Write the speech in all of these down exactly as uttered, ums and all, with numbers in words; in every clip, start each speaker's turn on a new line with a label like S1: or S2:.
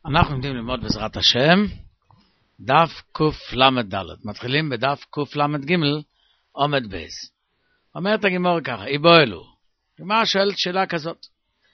S1: אנחנו עומדים ללמוד בעזרת השם דף קל"ד. מתחילים בדף קל"ג עומד בייס. אומרת הגמרא ככה, איבו אלו. הגמרא שואלת שאלה כזאת.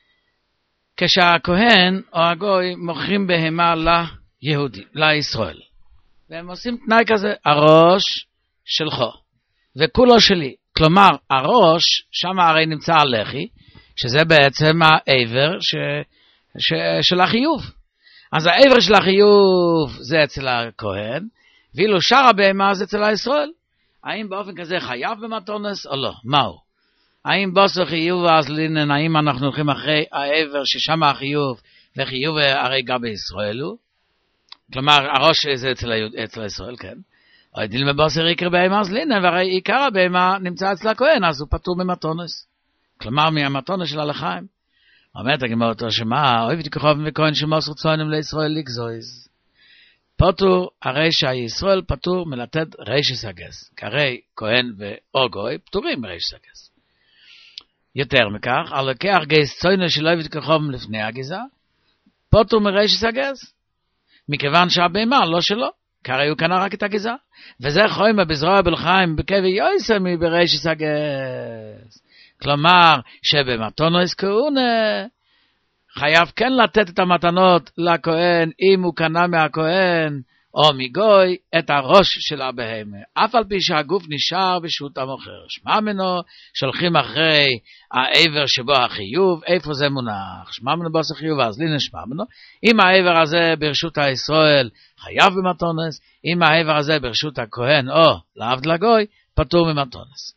S1: כשהכהן או הגוי מוכרים בהמה ליהודי, לישראל, והם עושים תנאי כזה, הראש שלך וכולו שלי. כלומר, הראש, שם הרי נמצא הלחי, שזה בעצם העבר ש... ש... של החיוב. אז העבר של החיוב זה אצל הכהן, ואילו שאר הבהמה זה אצל הישראל. האם באופן כזה חייב במתונס או לא? מהו? האם בוסו חיוב אז לינן, האם אנחנו הולכים אחרי העבר ששם החיוב, וחיוב הרי גם בישראל הוא? כלומר, הראש זה אצל, אצל ישראל, כן. או דילמה בוסו עיקר בהמה אז לינן, והרי עיקר הבהמה נמצא אצל הכהן, אז הוא פטור ממתונס. כלומר, מהמתונס של הלחיים. אומרת הגמרא אותו שמה, אוהב תכוכבים וכהן שמוסר צוינים לישראל לגזויז. פטור, הרי שהישראל פטור מלתת רישס הגס. כהרי כהן ואו גוי פטורים מרישס הגס. יותר מכך, על לקח גייס צוינו שלא אוהב תכוכבים לפני הגזה, פטור מרישס הגס. מכיוון שהבהמה לא שלו, כהרי הוא קנה רק את הגזה. וזה חוימה בזרוע בלחיים בקווי יויסר מברישס הגס. כלומר, שבמתונס כהונה, חייב כן לתת את המתנות לכהן, אם הוא קנה מהכהן, או מגוי, את הראש של הבהמה. אף על פי שהגוף נשאר ברשות המוכר. שמע מנו, שולחים אחרי העבר שבו החיוב, איפה זה מונח? שמע מנו בו חיוב, אז לי נשמע מנו. אם העבר הזה ברשות הישראל, חייב במתונס, אם העבר הזה ברשות הכהן, או לעבד לגוי, פטור ממתונס.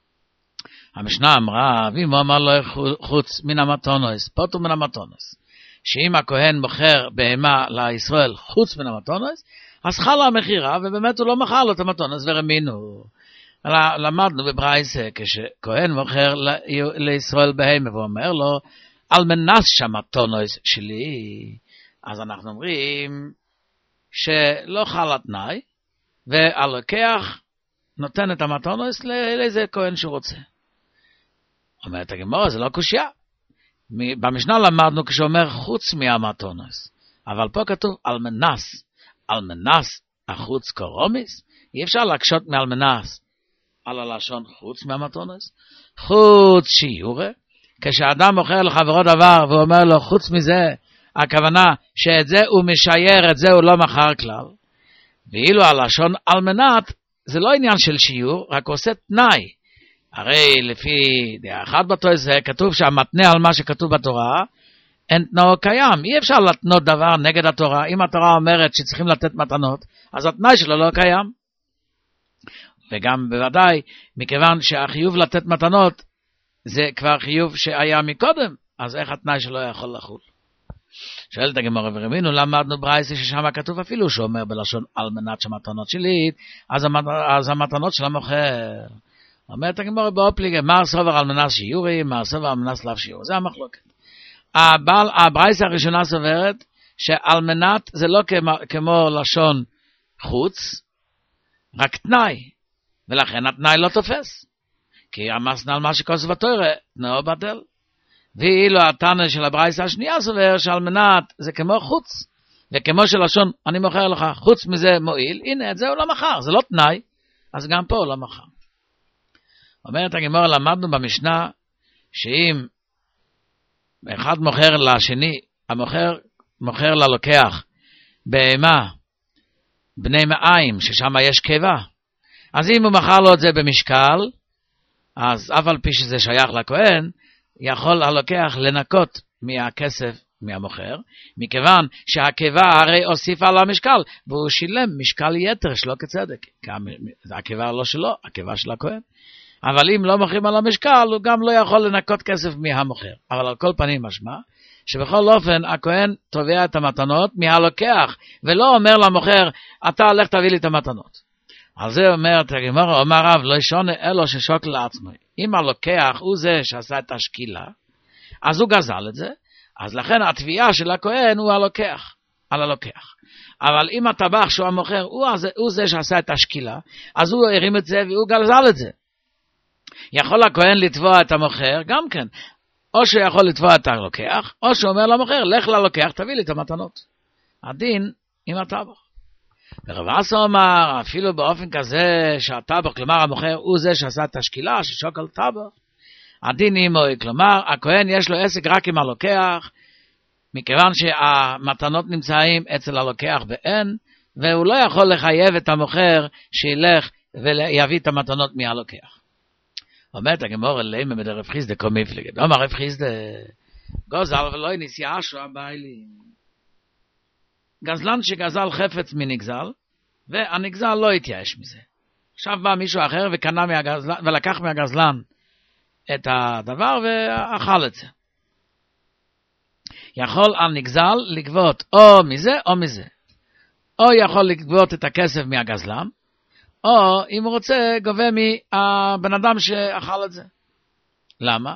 S1: המשנה אמרה, ואם הוא אמר לו חוץ מן המתונס, פטור מן המתונס, שאם הכהן מוכר בהמה לישראל חוץ מן המתונס, אז חלה המחירה, ובאמת הוא לא מכר לו את המתונס, ורמינו. למדנו בברייסה, כשכהן מוכר לישראל בהמה, והוא אומר לו, על מנס שהמתונס שלי, אז אנחנו אומרים, שלא חל התנאי, והלוקח נותן את המתונס לאיזה כהן שהוא רוצה. אומרת הגמרא, זה לא קושיה. במשנה למדנו כשאומר חוץ מהמתונס, אבל פה כתוב על מנס, על מנס החוץ קרומיס, אי אפשר להקשות מעל מנס על הלשון חוץ מהמתונס, חוץ שיורה, כשאדם מוכר לחברו דבר והוא אומר לו חוץ מזה, הכוונה שאת זה הוא משייר, את זה הוא לא מכר כלל, ואילו הלשון על מנת, זה לא עניין של שיעור, רק עושה תנאי, הרי לפי דעה אחת בתורה זה כתוב שהמתנה על מה שכתוב בתורה, אין תנאו קיים. אי אפשר לתנות דבר נגד התורה. אם התורה אומרת שצריכים לתת מתנות, אז התנאי שלו לא קיים. וגם בוודאי, מכיוון שהחיוב לתת מתנות, זה כבר חיוב שהיה מקודם, אז איך התנאי שלו יכול לחול? שואלת הגמרא ורמינו, למדנו ברייסה ששם כתוב אפילו שאומר בלשון על מנת שמתנות שלי, אז, המת... אז המתנות של המוכר. אומרת הגמרא באופליגה, מר סובר על מנס שיעורי, מר סובר על מנס לאו שיעורי. זה המחלוקת. הברייסה הראשונה סוברת שעל מנת זה לא כמו, כמו לשון חוץ, רק תנאי. ולכן התנאי לא תופס. כי המסנה על מה שכוסף התורה, תנאו בטל. ואילו התנא של הברייסה השנייה סובר שעל מנת זה כמו חוץ. וכמו שלשון אני מוכר לך חוץ מזה מועיל, הנה את זה הוא לא מחר, זה לא תנאי. אז גם פה הוא לא מחר. אומרת הגמרא, למדנו במשנה שאם אחד מוכר לשני, המוכר מוכר ללוקח בהמה בני מאיים, ששם יש קיבה, אז אם הוא מכר לו את זה במשקל, אז אף על פי שזה שייך לכהן, יכול הלוקח לנקות מהכסף מהמוכר, מכיוון שהקיבה הרי הוסיפה על המשקל, והוא שילם משקל יתר שלא כצדק, כי הקיבה לא שלו, הקיבה של הכהן. אבל אם לא מוכרים על המשקל, הוא גם לא יכול לנקות כסף מהמוכר. אבל על כל פנים משמע, שבכל אופן הכהן תובע את המתנות מהלוקח, ולא אומר למוכר, אתה הולך תביא לי את המתנות. על זה אומרת הגמרא, אומר רב, לא ישונה אלו ששוק לעצמו. אם הלוקח הוא זה שעשה את השקילה, אז הוא גזל את זה, אז לכן התביעה של הכהן הוא הלוקח, על הלוקח. אבל אם הטבח שהוא המוכר, הוא, הוא זה שעשה את השקילה, אז הוא הרים את זה והוא גזל את זה. יכול הכהן לתבוע את המוכר, גם כן. או שהוא יכול לתבוע את הלוקח, או שהוא אומר למוכר, לך ללוקח, תביא לי את המתנות. הדין עם הטבח. ורב אסא אומר, אפילו באופן כזה שהטבח, כלומר המוכר הוא זה שעשה את השקילה, ששוקל טבח, הדין עמו, כלומר הכהן יש לו עסק רק עם הלוקח, מכיוון שהמתנות נמצאים אצל הלוקח ואין, והוא לא יכול לחייב את המוכר שילך ויביא את המתנות מהלוקח. אומרת הגמור אליהם מדרב חיסדה כל מפלגת. אומר רב חיסדה, גוזל ולא נסיעה שואה בעילים. גזלן שגזל חפץ מנגזל, והנגזל לא התייאש מזה. עכשיו בא מישהו אחר וקנה מהגזלן, ולקח מהגזלן את הדבר ואכל את זה. יכול הנגזל לגבות או מזה או מזה. או יכול לגבות את הכסף מהגזלן, או אם הוא רוצה גובה מהבן אדם שאכל את זה. למה?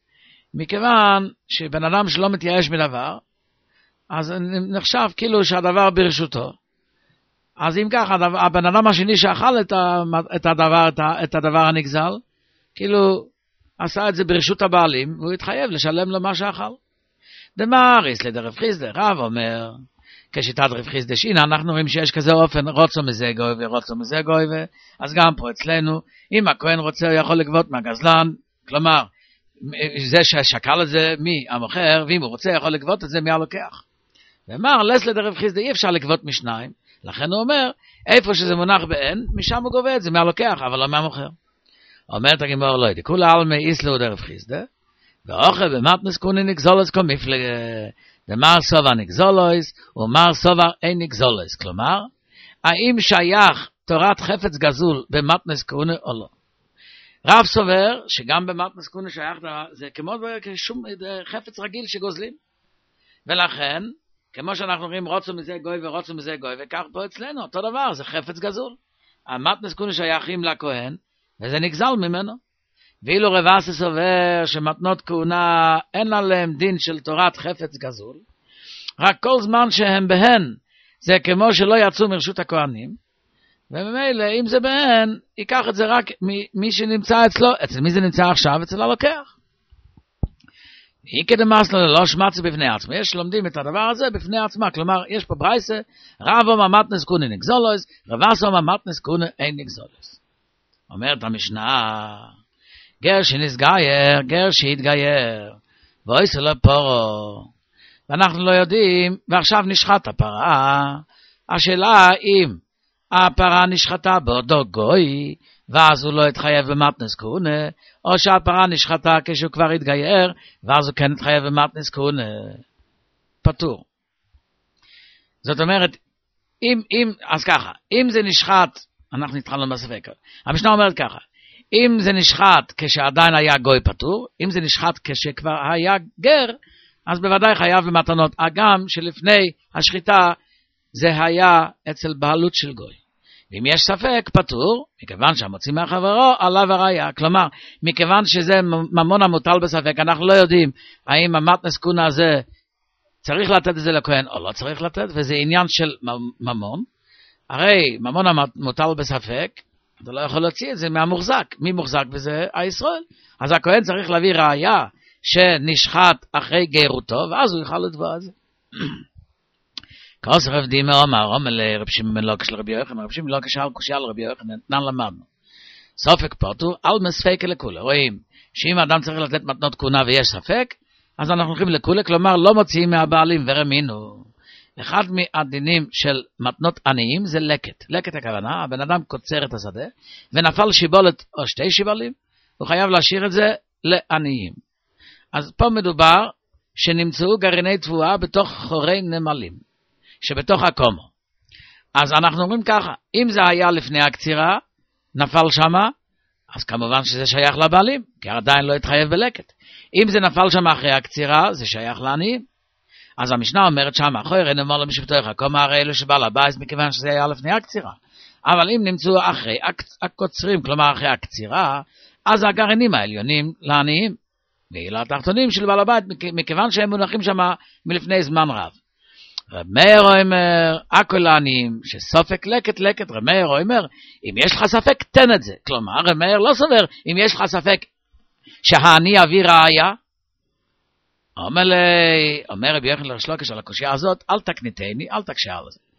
S1: מכיוון שבן אדם שלא מתייאש מדבר, אז נחשב כאילו שהדבר ברשותו. אז אם ככה, הבן אדם השני שאכל את הדבר, את הדבר הנגזל, כאילו עשה את זה ברשות הבעלים, והוא התחייב לשלם לו מה שאכל. דמאריס לדרב חיסדה, רב אומר, כשיטת רב חיסדה שינה, אנחנו רואים שיש כזה אופן, רוצו מזה גוי ורוצו מזה גוי, אז גם פה אצלנו, אם הכהן רוצה, הוא יכול לגבות מהגזלן, כלומר, זה ששקל את זה מהמוכר, ואם הוא רוצה, יכול לגבות את זה מהלוקח. ואמר, לס לדרב חיסדה, אי אפשר לגבות משניים, לכן הוא אומר, איפה שזה מונח באין, משם הוא גובה את זה מהלוקח, אבל לא מהמוכר. אומרת הגמור לא ידע, כולה על מאיסלו דרב חיסדה, ואוכל במתנס קוני נגזולס כל מפלגה, דמר סובר נגזולוס, ומר סובר אין נגזולוס. כלומר, האם שייך תורת חפץ גזול במתנס קוני או לא? רב סובר שגם במתנס קוני שייך, זה כמו שום חפץ רגיל שגוזלים. ולכן, כמו שאנחנו רואים רוצו מזה גוי ורוצו מזה גוי, וכך פה אצלנו, אותו דבר, זה חפץ גזול. המתנס קוני שייכים לכהן, וזה נגזל ממנו. ואילו רב אסא סובר שמתנות כהונה אין עליהם דין של תורת חפץ גזול, רק כל זמן שהם בהן, זה כמו שלא יצאו מרשות הכהנים, וממילא אם זה בהן, ייקח את זה רק מי שנמצא אצלו. אצל מי זה נמצא עכשיו? אצל הלוקח. היא כדמאס לו לא שמצא בפני עצמו. יש לומדים את הדבר הזה בפני עצמה, כלומר יש פה ברייסה, רב אומר מתנס קוני נגזולוס, רב אסא אומר מתנס קוני אין נגזולוס. אומרת המשנה, גר שנסגייר, גר שהתגייר, ואויסו לפורו. ואנחנו לא יודעים, ועכשיו נשחט הפרה. השאלה אם הפרה נשחטה באותו גוי, ואז הוא לא התחייב במתנס קונה, או שהפרה נשחטה כשהוא כבר התגייר, ואז הוא כן התחייב במתנס קונה. פטור. זאת אומרת, אם, אם, אז ככה, אם זה נשחט, אנחנו התחלנו בספק. המשנה אומרת ככה, אם זה נשחט כשעדיין היה גוי פטור, אם זה נשחט כשכבר היה גר, אז בוודאי חייב במתנות, אגם שלפני השחיטה זה היה אצל בעלות של גוי. ואם יש ספק פטור, מכיוון שהמוציא מהחברו עליו הראיה, כלומר, מכיוון שזה ממון המוטל בספק, אנחנו לא יודעים האם המתנס קונה הזה צריך לתת את זה לכהן או לא צריך לתת, וזה עניין של ממון. הרי ממון המוטל בספק, אתה לא יכול להוציא את זה מהמוחזק. מי מוחזק בזה? הישראל. אז הכהן צריך להביא ראיה שנשחט אחרי גרותו, ואז הוא יוכל לתבוע את זה. כוס רב דימה אומר, אומר לרב שמעון לוקש לרבי יוחנן, רב שמעון לוקש שאל קושיה לרבי יוחנן, נתן למדנו. ספק פטור, על מספק לכולה. רואים שאם האדם צריך לתת מתנות כהונה ויש ספק, אז אנחנו הולכים לכולה, כלומר לא מוציאים מהבעלים ורמינו. אחד מהדינים של מתנות עניים זה לקט. לקט הכוונה, הבן אדם קוצר את השדה, ונפל שיבולת או שתי שיבולים, הוא חייב להשאיר את זה לעניים. אז פה מדובר שנמצאו גרעיני תבואה בתוך חורי נמלים, שבתוך הקומו. אז אנחנו אומרים ככה, אם זה היה לפני הקצירה, נפל שמה, אז כמובן שזה שייך לבעלים, כי עדיין לא התחייב בלקט. אם זה נפל שמה אחרי הקצירה, זה שייך לעניים. אז המשנה אומרת שם, אחרי נאמר למשפטוך, הקומה הרי אלו שבא לבית, מכיוון שזה היה לפני הקצירה. אבל אם נמצאו אחרי הקוצרים, כלומר אחרי הקצירה, אז הגרעינים העליונים לעניים, ואילו התחתונים של בעל הבית, מכיוון שהם מונחים שם מלפני זמן רב. רב מאיר אומר, הכל לעניים, שסופק לקט לקט, רב מאיר אומר, אם יש לך ספק, תן את זה. כלומר, רב מאיר לא סובר, אם יש לך ספק שהעני יביא ראיה, אומר לי, אומר רבי יוחנן לריש לקיש על הקושיה הזאת, אל תקניתני, אל תקשה על זה.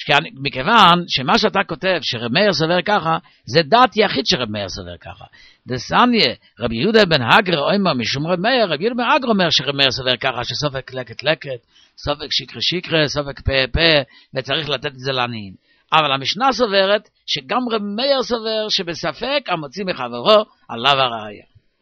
S1: מכיוון שמה שאתה כותב, שרב מאיר סובר ככה, זה דעת יחיד שרב מאיר סובר ככה. דסניה, רבי יהודה בן הגר אומר משום רב מאיר, רבי יהודה בן הגר אומר שרב מאיר סובר ככה, שסופק לקט לקט, סופק שקרה שקרה, סופק פה פה, וצריך לתת את זה לעניים. אבל המשנה סוברת, שגם רב מאיר סובר, שבספק המוציא מחברו, עליו הראיה.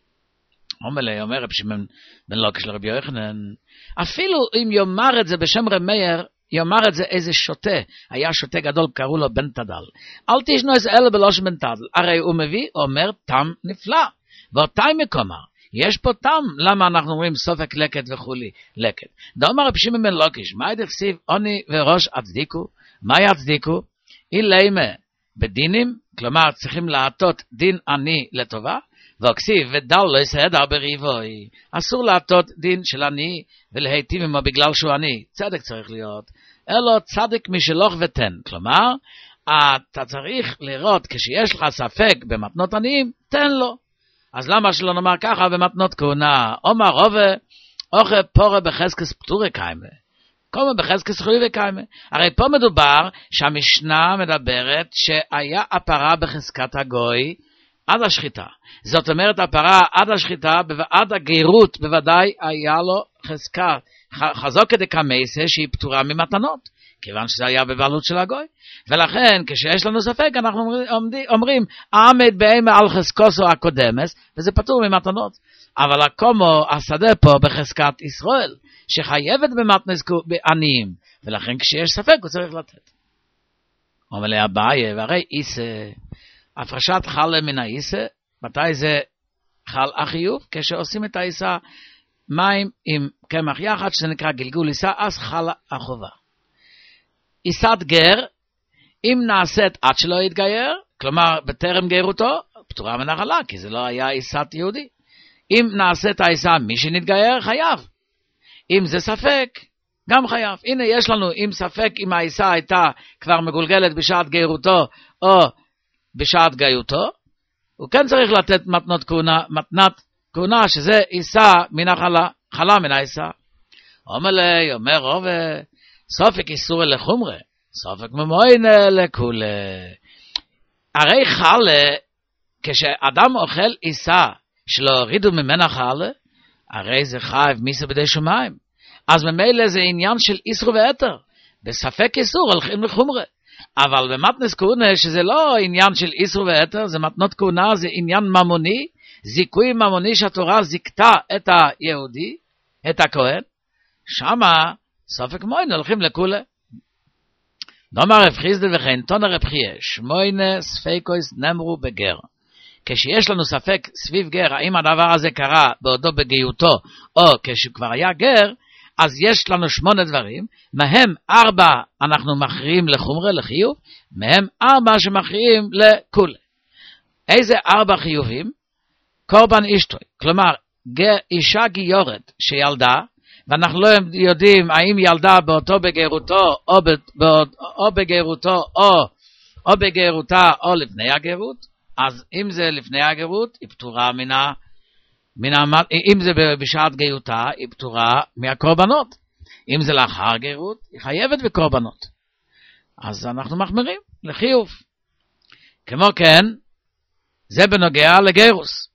S1: אומר לי, אומר רב שמעון בן לקיש לרבי יוחנן, אפילו אם יאמר את זה בשם רב מאיר, יאמר את זה איזה שוטה, היה שוטה גדול, קראו לו בן תדל. אל תשנו איזה אלה בלושן בן תדל, הרי הוא מביא, אומר, תם נפלא. ואותי מקומר, יש פה תם, למה אנחנו אומרים סופק לקט וכולי, לקט. דאמר רב שמעון בן לקיש, מה ידכסיב עוני וראש הצדיקו? מה יצדיקו? אילמה בדינים, כלומר צריכים לעטות דין עני לטובה, וכסיב ודל לא יסהדר בריבוי, אסור לעטות דין של עני ולהיטיב עמו בגלל שהוא עני, צדק צריך להיות, אלא צדק משלוך ותן, כלומר, אתה צריך לראות כשיש לך ספק במתנות עניים, תן לו. אז למה שלא נאמר ככה במתנות כהונה, אומר רובה, אוכל פורה בחזקס פטורי קיימה, קומה בחזקס חיובי קיימה, הרי פה מדובר שהמשנה מדברת שהיה הפרה בחזקת הגוי, עד השחיטה. זאת אומרת, הפרה עד השחיטה, עד הגרות, בוודאי היה לו חזקה, חזוקה דקמייסה, שהיא פטורה ממתנות, כיוון שזה היה בבעלות של הגוי. ולכן, כשיש לנו ספק, אנחנו אומרים, אומרים עמד בהמה על חזקוסו הקודמס, וזה פטור ממתנות. אבל הקומו, השדה פה בחזקת ישראל, שחייבת במתנס בעניים, ולכן כשיש ספק, הוא צריך לתת. אומר לי אביי, והרי איסה, הפרשת חלה מן האיסה, מתי זה חל החיוב? כשעושים את האיסה מים עם קמח יחד, שזה נקרא גלגול איסה, אז חלה החובה. איסת גר, אם נעשית עד שלא יתגייר, כלומר בטרם גרותו, פטורה מנחלה, כי זה לא היה איסת יהודי. אם נעשית האיסה מי שנתגייר, חייב. אם זה ספק, גם חייב. הנה יש לנו, אם ספק אם האיסה הייתה כבר מגולגלת בשעת גרותו, או בשעת גיותו, הוא כן צריך לתת מתנות כהונה, מתנת כהונה, שזה איסה מן החלה, חלה מן האיסה. אומר לי, אומר רוב, סופק איסור לחומרה, סופק ממוינה לכולה. הרי חלה, כשאדם אוכל איסה, שלא הורידו ממנה חלה, הרי זה חייב מיסה בדי שמיים. אז ממילא זה עניין של איסור ואתר. בספק איסור הולכים לחומרה. אבל במתנס כהונה, שזה לא עניין של איסור ואתר, זה מתנות כהונה, זה עניין ממוני, זיכוי ממוני שהתורה זיקתה את היהודי, את הכהן, שמה סופק מוין הולכים לכולה. נאמר רב חיסדא וכן תונה רב חייא, שמונה ספקויס נאמרו בגר. כשיש לנו ספק סביב גר, האם הדבר הזה קרה בעודו בגיותו, או כשכבר היה גר, אז יש לנו שמונה דברים, מהם ארבע אנחנו מכריעים לחומרה, לחיוב, מהם ארבע שמכריעים לכולה. איזה ארבע חיובים? קורבן אשתוי, כלומר, אישה גיורת שילדה, ואנחנו לא יודעים האם ילדה באותו בגירותו, או, ב, או בגירותו, או, או בגירותה, או לפני הגרות, אז אם זה לפני הגרות, היא פטורה מן ה... אם זה בשעת גיותה, היא פטורה מהקורבנות. אם זה לאחר גירות, היא חייבת בקורבנות. אז אנחנו מחמירים לחיוב. כמו כן, זה בנוגע לגירוס.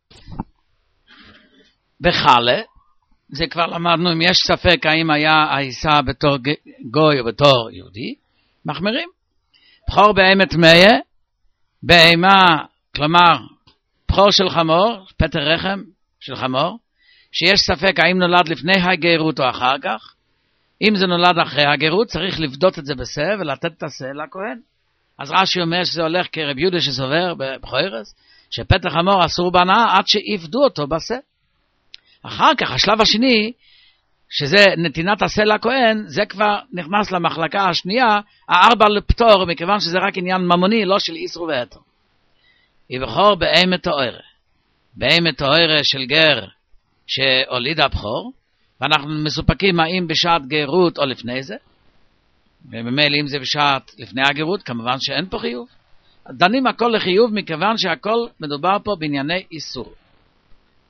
S1: בחלה, זה כבר למדנו, אם יש ספק האם היה האיסה בתור גוי או בתור יהודי, מחמירים. בחור בהמת מאה, בהמה, כלומר, בחור של חמור, פטר רחם, של חמור, שיש ספק האם נולד לפני הגרות או אחר כך. אם זה נולד אחרי הגרות, צריך לבדות את זה בשה ולתת את השה לכהן. אז רש"י אומר שזה הולך כרב יהודה שסובר בחוירס, שפטר חמור אסור בהנאה עד שיפדו אותו בשה. אחר כך, השלב השני, שזה נתינת השה לכהן, זה כבר נכנס למחלקה השנייה, הארבע לפטור, מכיוון שזה רק עניין ממוני, לא של איסור ואתר. יבחור בהמת האוירה. בהמת האוירה של גר שהוליד הבחור, ואנחנו מסופקים האם בשעת גרות או לפני זה, וממילא אם זה בשעת לפני הגרות, כמובן שאין פה חיוב. דנים הכל לחיוב, מכיוון שהכל מדובר פה בענייני איסור.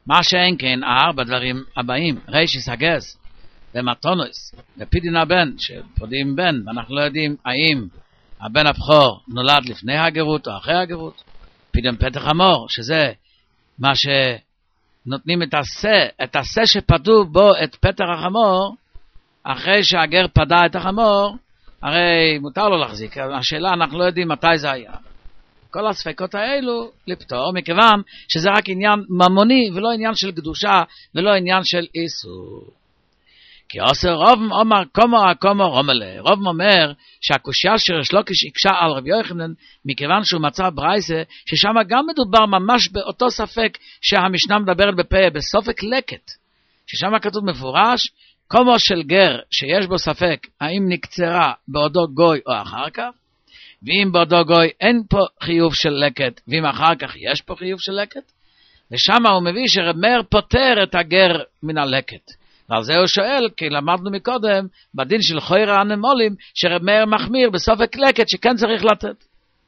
S1: מה שאין כן, הארבע דברים הבאים, רישיס הגז, ומתונוס, ופידין הבן, שפודים בן, ואנחנו לא יודעים האם הבן הבכור נולד לפני הגרות או אחרי הגרות, פידין פתח המור, שזה מה שנותנים את הסה, את הסה שפדו בו את פתח החמור, אחרי שהגר פדה את החמור, הרי מותר לו להחזיק, השאלה אנחנו לא יודעים מתי זה היה. כל הספקות האלו לפתור, מכיוון שזה רק עניין ממוני, ולא עניין של קדושה, ולא עניין של איסור. כי עושה רוב אומר קומר הקומר רומלה. רוב אומר שהקושיה של ריש לוקיש הקשה על רבי יוחנן, מכיוון שהוא מצא ברייסה, ששם גם מדובר ממש באותו ספק שהמשנה מדברת בפה, בסופק לקט. ששם כתוב מפורש, קומר של גר שיש בו ספק, האם נקצרה בעודו גוי או אחר כך, ואם בעודו גוי אין פה חיוב של לקט, ואם אחר כך יש פה חיוב של לקט, ושם הוא מביא שרב מאיר פותר את הגר מן הלקט. ועל זה הוא שואל, כי למדנו מקודם, בדין של חוירה הנמולים, שרב מאיר מחמיר בסופק לקט שכן צריך לתת.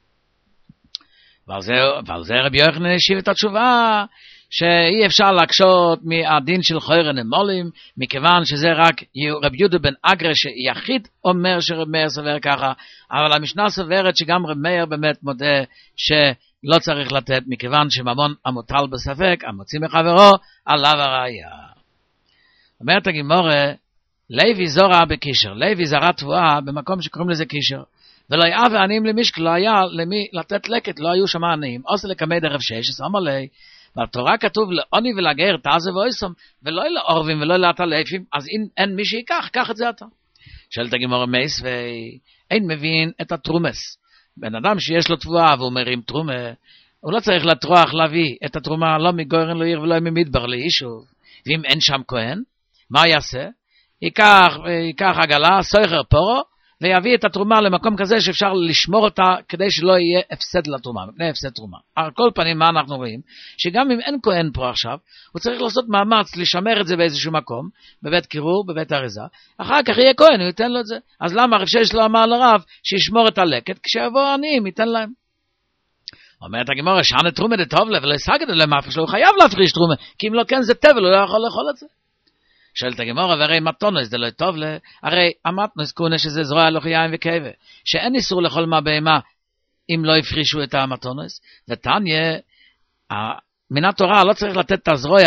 S1: ועל זה, ועל זה רבי יוחנן השיב את התשובה, שאי אפשר להקשות מהדין של חוירה הנמולים, מכיוון שזה רק רב יהודה בן אגרא שיחיד אומר שרב מאיר סובר ככה, אבל המשנה סוברת שגם רב מאיר באמת מודה שלא צריך לתת, מכיוון שממון המוטל בספק, המוציא מחברו, עליו הראיה. אומרת הגימורה, לוי זורע בקישר, לוי זרע תבואה במקום שקוראים לזה קישר, ולא היה ועניים למשק, לא היה למי לתת לקט, לא היו שם עניים, עושה לקמד ערב שש, אמר לי, בתורה כתוב לעוני ולגר תעזה ואויסום, ולא לעורבים ולא לעטלפים, אז אם אין מי שיקח, קח את זה אתה. שואלת הגימורה מייס, ואין מבין את התרומס. בן אדם שיש לו תבואה והוא מרים תרומה, הוא לא צריך לטרוח להביא את התרומה, לא מגורן לעיר ולא ממדבר ליישוב. ואם אין שם כהן, מה יעשה? ייקח, ייקח עגלה, סוחר פורו, ויביא את התרומה למקום כזה שאפשר לשמור אותה, כדי שלא יהיה הפסד לתרומה, מפני הפסד תרומה. על כל פנים, מה אנחנו רואים? שגם אם אין כהן פה עכשיו, הוא צריך לעשות מאמץ לשמר את זה באיזשהו מקום, בבית קירור, בבית אריזה, אחר כך יהיה כהן, הוא ייתן לו את זה. אז למה רב שש לא אמר לרב שישמור את הלקט, כשיבוא עניים ייתן להם? אומרת הגימורה, שענה תרומה דטוב לב, ולא יסגד להם אף שלו, הוא חייב להפריש תרומה, כי אם לא כן זה טבל, הוא לא יכול לאכול את זה. שואלת הגימורה, והרי מתונוס זה לא טוב לה, הרי המתנוס קונה שזה זרוע לא יין וכאבה, שאין איסור לאכול מהבהמה אם לא הפרישו את המתונוס, ותניה, מן התורה לא צריך לתת את הזרוע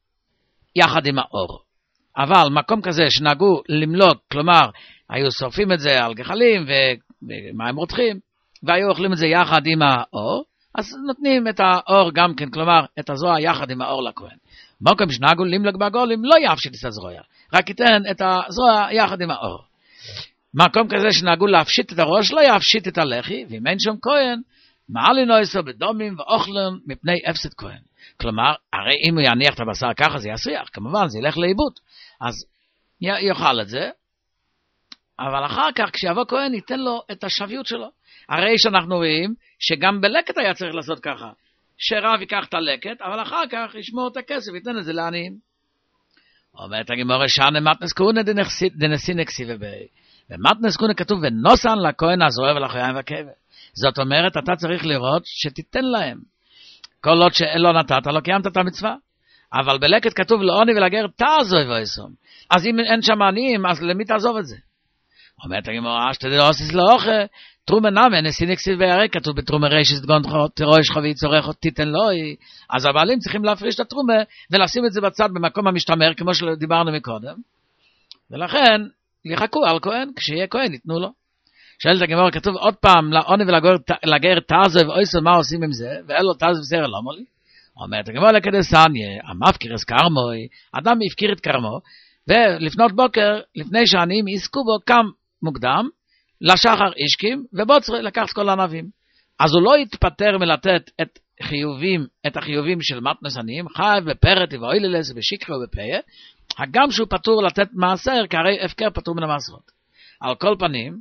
S1: יחד עם האור. אבל מקום כזה שנהגו למלוק, כלומר, היו שורפים את זה על גחלים ומים רותחים, והיו אוכלים את זה יחד עם האור, אז נותנים את האור גם כן, כלומר, את הזרוע יחד עם האור לכהן. מקום שנהגו למלוק בעגולים, לא יפשיט את הזרוע, רק ייתן את הזרוע יחד עם האור. מקום כזה שנהגו להפשיט את הראש, לא יפשיט את הלחי, ואם אין שם כהן, מעלי נויסו בדומים ואוכלם מפני הפסד כהן. כלומר, הרי אם הוא יניח את הבשר ככה, זה יסריח, כמובן, זה ילך לאיבוד. אז י- יאכל את זה, אבל אחר כך, כשיבוא כהן, ייתן לו את השוויות שלו. הרי שאנחנו רואים, שגם בלקט היה צריך לעשות ככה. שרב ייקח את הלקט, אבל אחר כך ישמור את הכסף, ייתן את זה לעניים. אומרת הגימורה, שענה מתנס כהונה דנסי נקסיבה בי. ומתנס כהונה כתוב, ונוסן לכהן הזרוע ולחיים והכבד. זאת אומרת, אתה צריך לראות שתיתן להם. כל עוד שלא נתת, לא קיימת את המצווה. אבל בלקט כתוב, לעוני ולגר תעזוב ואיסום. אז אם אין שם עניים, אז למי תעזוב את זה? אומרת הגימורה, שתדע עוסיס לאוכל, תרומה נאמן, נשיא נקסיב וירא, כתוב בתרומה ריש סגון תירוש חבי צורך תיתן לוי, אז הבעלים צריכים להפריש את התרומה, ולשים את זה בצד במקום המשתמר, כמו שדיברנו מקודם, ולכן, יחכו על כהן, כשיהיה כהן, ייתנו לו. שואלת הגימורה, כתוב עוד פעם, לעוני ולגר תעזוב ואיסום, מה עושים עם זה? ואלו תעזוב וסרא לא מולי. אומרת הגימורה לקדסניה, המפקיר את כרמוי, אדם הפקיר את כרמו, ולפנות בוקר, לפני שעניים יסקו בו, קם מוקדם, לשחר אישקים, ובוצר לקח את כל הענבים. אז הוא לא יתפטר מלתת את חיובים, את החיובים של מתנס עניים, חייב בפרט ואויללס ושיקרה ובפיה, הגם שהוא פטור לתת מעשר, כי הרי הפקר פטור מן המעשרות. על כל פנים,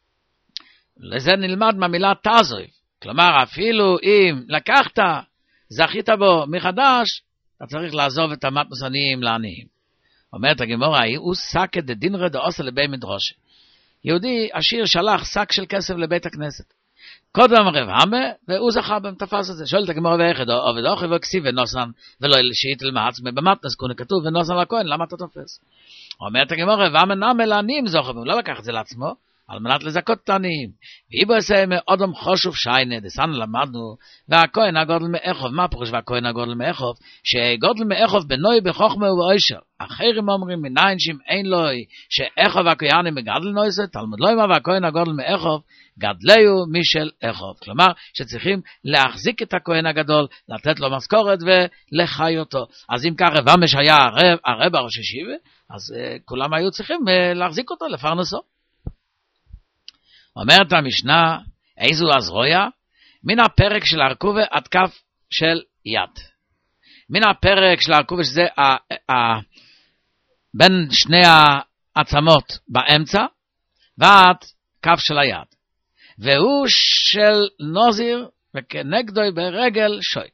S1: לזה נלמד מהמילה תעזוב. כלומר, אפילו אם לקחת, זכית בו מחדש, אתה צריך לעזוב את המתנס עניים לעניים. אומרת הגימורה, הוא סקת דדינרא דעושה לבי מדרשה. יהודי עשיר שלח שק של כסף לבית הכנסת, קודם רב המה, והוא זכה במתפס הזה. שואלת הגמרא ואיכד, עובד אוכי וכסיב ונוסן, ולא שיתל מעצמי במתנס, כונה כתוב ונוסן לכהן, למה אתה תופס? אומרת הגמרא, רב המה נמה לעניים זוכה, והוא לא לקח את זה לעצמו, על מנת לזכות את העניים. ואיבו עשה מאודם חשוב שיינה, דסנו למדנו, והכהן הגודל מאחוב, מה פירוש והכהן הגודל מאחוב? שגודל מאחוב בנוי בחוכמה ובאושר. אחרים אומרים מניין שאם אין לוי, שאחוב הכהנים מגדל נויסה, תלמוד לא אמר והכהן הגודל מאחוב, גדלהו משל אחוב. כלומר, שצריכים להחזיק את הכהן הגדול, לתת לו משכורת ולחי אותו. אז אם כך רב המה שהיה הרב, הרב הראש ישיבה, אז uh, כולם היו צריכים uh, להחזיק אותו, לפרנסו. אומרת המשנה, איזו הזרויה? מן הפרק של הרכובה עד כף של יד. מן הפרק של הרכובה שזה ה, ה, בין שני העצמות באמצע, ועד כף של היד. והוא של נוזיר, וכנגדו ברגל שויק.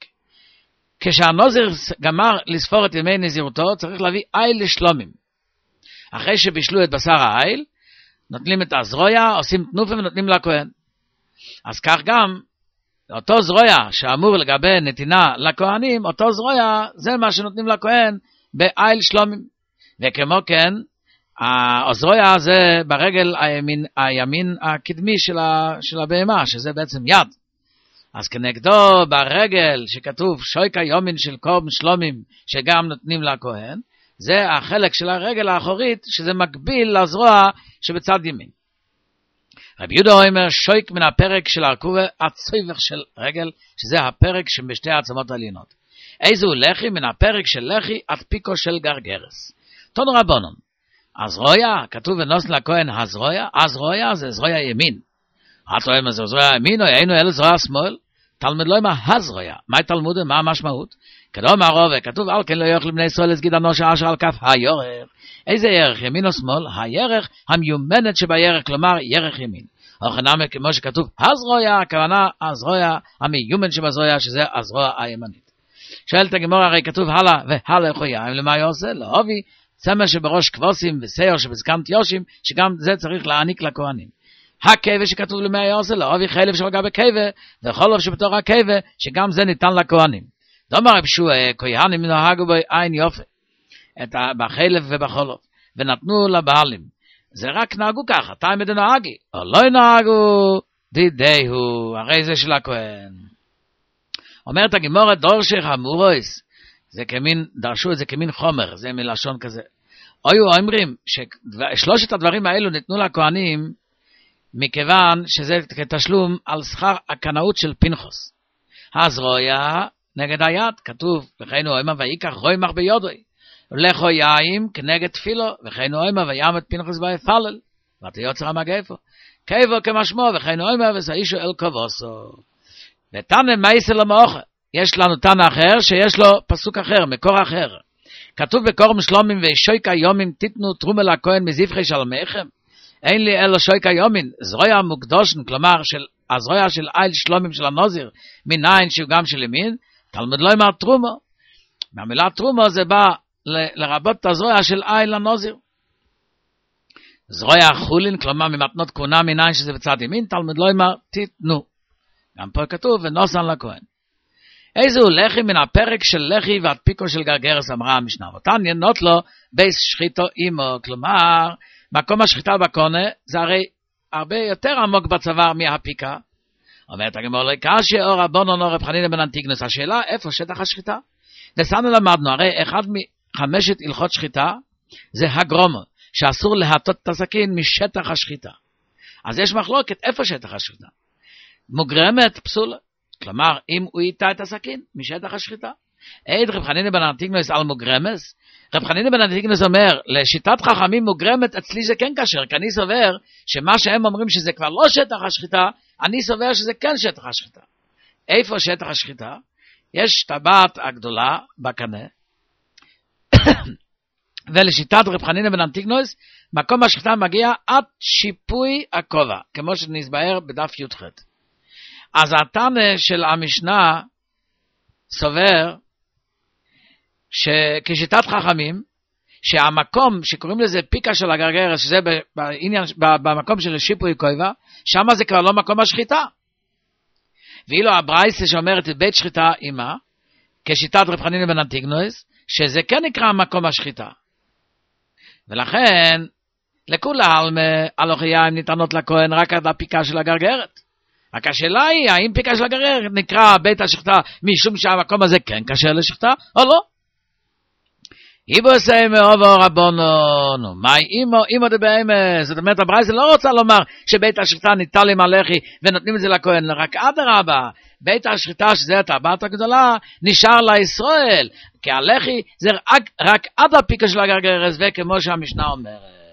S1: כשהנוזיר גמר לספור את ימי נזירותו, צריך להביא איל לשלומים. אחרי שבישלו את בשר האיל, נוטלים את הזרויה, עושים תנופה ונותנים לכהן. אז כך גם, אותו זרויה שאמור לגבי נתינה לכהנים, אותו זרויה זה מה שנותנים לכהן באיל שלומים. וכמו כן, הזרויה זה ברגל הימין, הימין הקדמי של, ה, של הבהמה, שזה בעצם יד. אז כנגדו ברגל שכתוב שויקה יומין של קורבן שלומים, שגם נותנים לכהן, זה החלק של הרגל האחורית, שזה מקביל לזרוע שבצד ימין. רבי יהודה אומר, שויק מן הפרק של הרכובה, הצויבך של רגל, שזה הפרק שבשתי העצמות העליונות. איזו לחי מן הפרק של לחי, עד פיקו של גרגרס. תון רבונון, הזרויה, כתוב ונוסן לכהן הזרויה, הזרויה זה זרויה ימין. את רואה מה זה זרויה ימין, או היינו אלו זרויה שמאל? תלמד לא מה הזרויה. מה תלמוד? מה המשמעות? כדום הרוב, כתוב על כן לא יוכל בני ישראל לסגיד אנושה אשר על כף הירך. איזה ירך, ימין או שמאל? הירך המיומנת שבירך, כלומר ירך ימין. או חנמה כמו שכתוב הזרויה, הכוונה הזרויה המיומן שבזרויה, שזה הזרויה הימנית. שואלת הגמור, הרי כתוב הלאה והלאה חויים, למה יעשה? לאהובי צמר שבראש כבוסים וסייר שבזקן תיושים, שגם זה צריך להעניק לכהנים. הכיבה שכתוב למה יעשה? לאהובי חלב שלגע בכיבה, וחולב שבתוך הכיבה, שגם זה ניתן לכהנים. דומר רב שוע, כהנים נהגו בו עין יופי, את בחלב ובחולב, ונתנו לבעלים. זה רק נהגו ככה, תאי מדנהגי, או לא נהגו, דידהו, הרי זה של הכהן. אומרת הגמורת, דורשך המורויס, זה כמין, דרשו את זה כמין חומר, זה מלשון כזה. היו אומרים, ששלושת הדברים האלו ניתנו לכהנים, מכיוון שזה כתשלום על שכר הקנאות של פנחס. הזרויה, נגד היד, כתוב, וכן הוא אמר ויקח רוימח ביודוי, לכו יאים כנגד תפילו, וכן הוא אמר וימת פנחס ויפלל, ותיוצר המגפו, כיבו כמשמו, וכן הוא אמר וסאישו אל כבוסו. ותנא מייסה למאוכל, יש לנו תנא אחר, שיש לו פסוק אחר, מקור אחר. כתוב בקורם שלומים ושויקה יומים תיתנו תרומה לכהן מזבחי שלמיכם, אין לי אלא שויקה יומין, זרויה מוקדושן, כלומר של, הזרויה של איל שלומים של הנוזיר, מניין שהוא גם של ימין, תלמוד לא אמר תרומו. מהמילה תרומו זה בא ל- לרבות את הזרויה של איל הנוזיר. זרויה חולין, כלומר ממתנות כהונה מניין שזה בצד ימין, תלמוד לא אמר תיתנו. גם פה כתוב ונוסן לכהן. איזו לחי מן הפרק של לחי ועד פיקו של גרגרס, אמרה המשנה. אותן ינות לו בייס שחיתו אימו, כלומר מקום השחיטה בקונה זה הרי הרבה יותר עמוק בצוואר מהפיקה. אומרת הגמור לא קשי או רבונון או רב חנינא בן אנטיגנוס, השאלה איפה שטח השחיטה? דסנו למדנו, הרי אחד מחמשת הלכות שחיטה זה הגרומו, שאסור להטות את הסכין משטח השחיטה. אז יש מחלוקת איפה שטח השחיטה. מוגרמת פסולה, כלומר אם הוא איתה את הסכין משטח השחיטה. עד רב חנינא בן אנטיגנוס על מוגרמס, רב חנינא בן אנטיגנוס אומר, לשיטת חכמים מוגרמת אצלי זה כן כשר, כי אני סובר שמה שהם אומרים שזה כבר לא שטח השחיטה, אני סובר שזה כן שטח השחיטה. איפה שטח השחיטה? יש טבעת הגדולה בקנה, ולשיטת רב חנינא בן אנטיגנוס, מקום השחיטה מגיע עד שיפוי הכובע, כמו שנסבהר בדף י"ח. אז התנא של המשנה סובר, שכשיטת חכמים, שהמקום שקוראים לזה פיקה של הגרגרס, שזה בעניין, במקום של שיפוי כובע, שם זה כבר לא מקום השחיטה. ואילו הברייסה שאומרת את בית שחיטה אימה, כשיטת רב חנינא בן אנטיגנוס, שזה כן נקרא מקום השחיטה. ולכן, לכולם, הלוחיה ניתנות לכהן רק עד הפיקה של הגרגרת. רק השאלה היא, האם פיקה של הגרגרת נקרא בית השחיטה, משום שהמקום הזה כן כשר לשחיטה, או לא? איבו סי מאובו רבונו, מה אימו, אימו דבאמס, זאת אומרת, הברייסה לא רוצה לומר שבית השחיטה ניטל עם הלחי ונותנים את זה לכהן, רק אדרבה, בית השחיטה שזה הטבעת הגדולה, נשאר לישראל, כי הלחי זה רק, רק עד הפיקה של הגרגרת, וכמו שהמשנה אומרת.